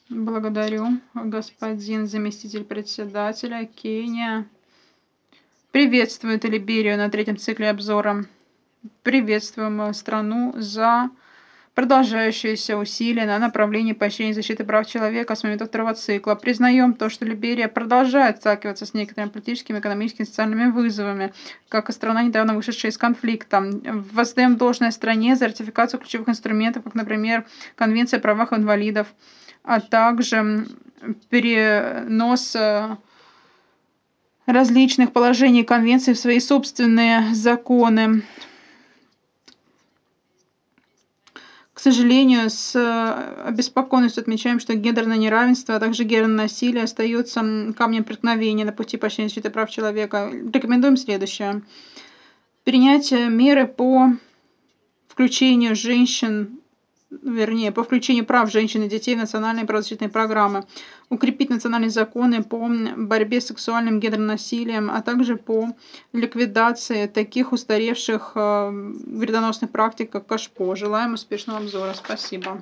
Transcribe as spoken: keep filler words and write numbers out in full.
Благодарю, господин заместитель председателя. Кения приветствует Либерию на третьем цикле обзора. Приветствуем э, страну за продолжающиеся усилия на направлении поощрения защиты прав человека с момента второго цикла. Признаем то, что Либерия продолжает сталкиваться с некоторыми политическими, экономическими и социальными вызовами, как и страна, недавно вышедшая из конфликта. Воздаем должное стране за ратификацию ключевых инструментов, как, например, Конвенция о правах инвалидов, а также перенос э, различных положений конвенции в свои собственные законы. К сожалению, с обеспокоенностью отмечаем, что гендерное неравенство, а также гендерное насилие остаются камнем преткновения на пути поощрения защиты прав человека. Рекомендуем следующее. Принять меры по включению женщин, вернее, по включению прав женщин и детей в национальные правозащитные программы, укрепить национальные законы по борьбе с сексуальным гендерным насилием, а также по ликвидации таких устаревших вредоносных практик, как кашпо. Желаем успешного обзора. Спасибо.